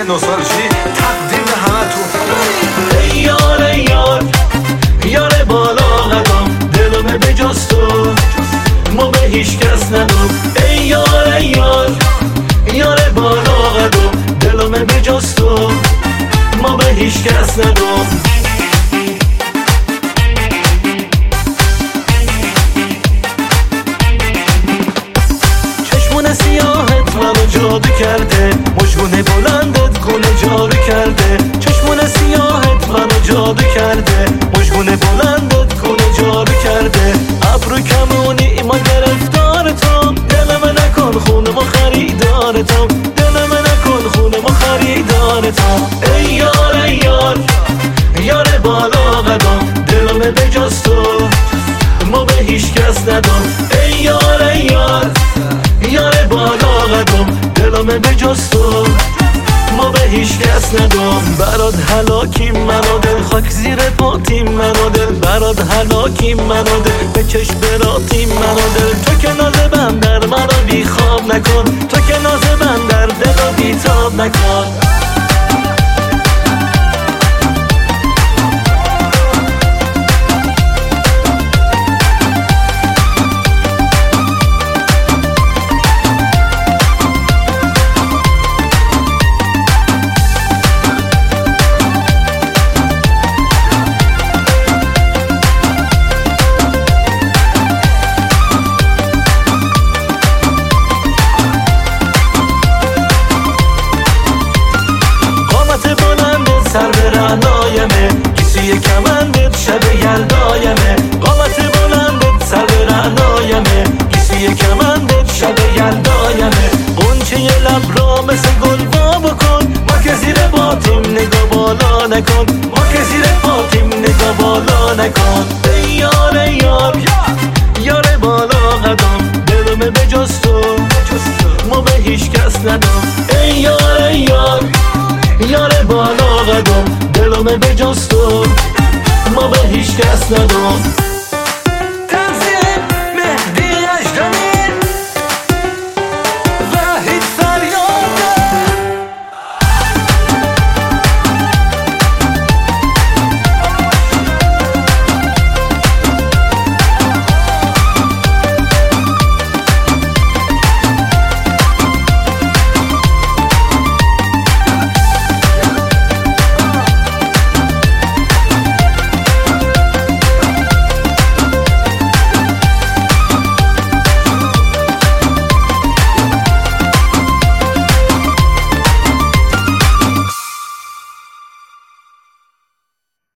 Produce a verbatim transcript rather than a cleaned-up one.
نوستالژی تقدیم همتون. ای یار ای یار یار بالا قدم، دلم به جز تو ما به هیچ کس ندم. ای یار ای یار یار بالا قدم، دلم به جز تو ما به هیچ کس ندم. چشمون سیاهت منو جادو کرده، مجبونه بلندت گونه جارو کرده. چشمون سیاهت منو جادو کرده، مجبونه بلندت گونه جارو کرده. ابرو کمونی ما گرفتارتم، دلم نکن خونه ما خریدارتم، دلم نکن خونه ما خریدارتم. ای یار ای یار یار بالا قدم، دلم به جز تو ما به هیچ کس ندم. ای یار ای یار یار بالا قدم، دلم به جز تو ما به هیچ کس ندم. برات هلاکیم منو دل، خاک زیر پاتیم منو دل. برات هلاکیم منو دل، بکش براتیم منو دل. تو که ناز بندر منو بی خواب نکن، تو که ناز بندر دلو بی تاب نکن. سر به رعنایمه کسی کمندت شب یلدایمه. قامت بلندت سر به رعنایمه کسی کمندت شب یلدایمه. قنچه ی لب را مثل گل وا بکن، ما که زیر پاتیم نگاه بالا نکن، ما که زیر پاتیم نگاه بالا نکن. ای یار ای یار یار بالا قدم، دلم به جز تو ما به هیچ کس ندم. ای یار ای یار یار بالا قدم، دلم به جز تو ما به هیچ کس ندم.